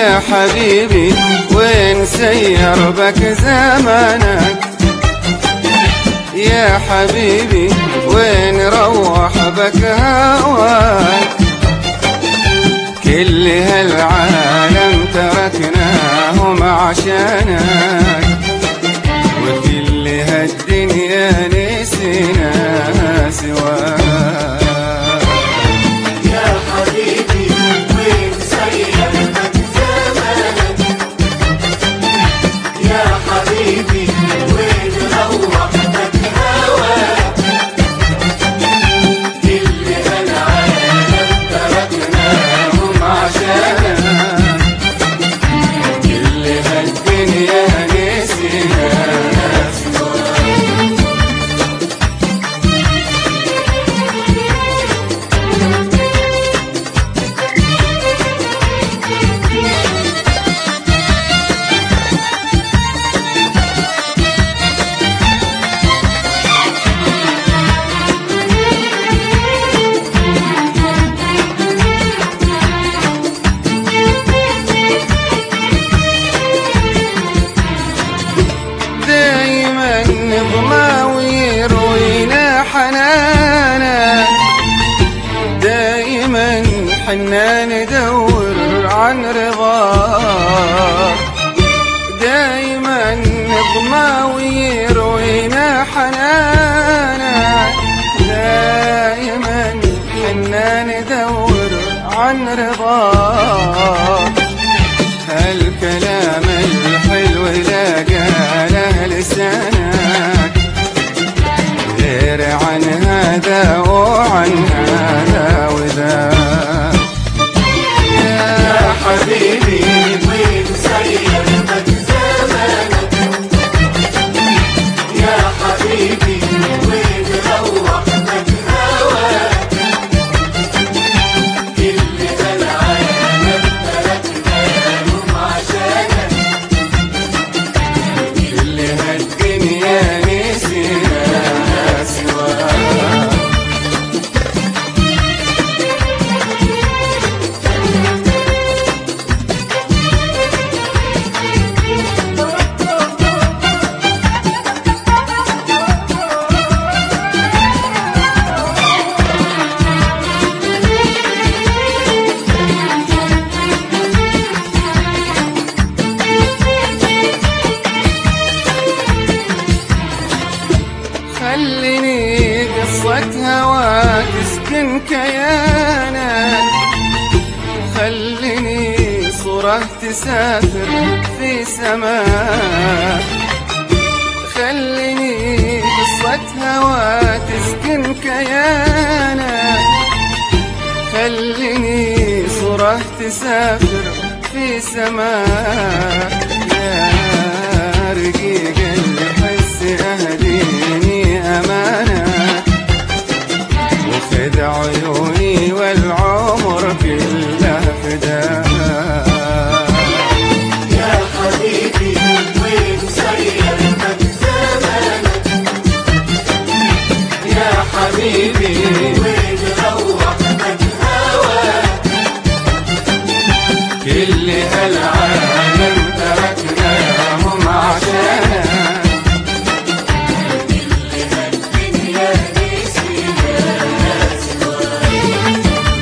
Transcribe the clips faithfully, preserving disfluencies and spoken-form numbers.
يا حبيبي وين سير بك زمانك؟ يا حبيبي وين روح بك هواك؟ كل هالعالم تركناهم عشانك، وكل هالدنيا نسينا سواك. يا حبيبي وين سير بك زمانك؟ يا حبيبي وين روح بك هواك؟ كل هالعالم تركناهم عشانك، كل هالدنيا نسينا سواك. نظماوي روينا حنانا، دايما حنا ندور عن رضاك. دايما نظماوي روينا حنانا، دايما حنا ندور عن رضاك. هالكلام الحلو لا قاله لسانك، غير عن هذا وعن هذا وذاك. يا حبيبي وين سير بك زمانك؟ يا حبيبي وين روح بك هواك؟ كل هالعالم تركناهم عشانك، كل هالدنيا نسينا سواك. خليني قصة هواك تسكن كيانك، خليني صورة تسافر في سماك. خليني قصة هواك تسكن كيانك، خليني صورة تسافر في سماك. يا رقيق الحس أهديني أمانك، وخذ عيوني والعمر كله فداك. يا حبيبي وين سير بك زمانك؟ يا حبيبي وين روح بك هواك؟ كل هالعالم تركناهم عشانك، كل هالدنيا نسينا سواك.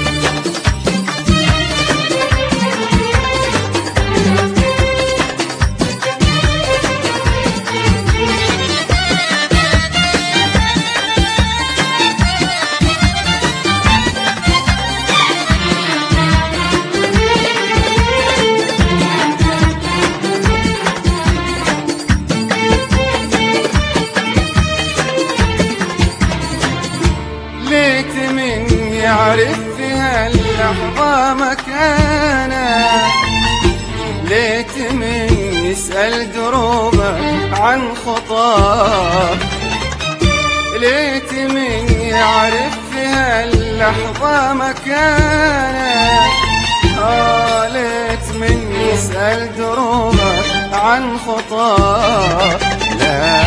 ليت من يعرف في هاللحظة مكانك، ليت من يسأل دروبه عن خطاك. ليت من يعرف في هاللحظة مكانك، آه ليت من يسأل دروبه عن خطاك. لا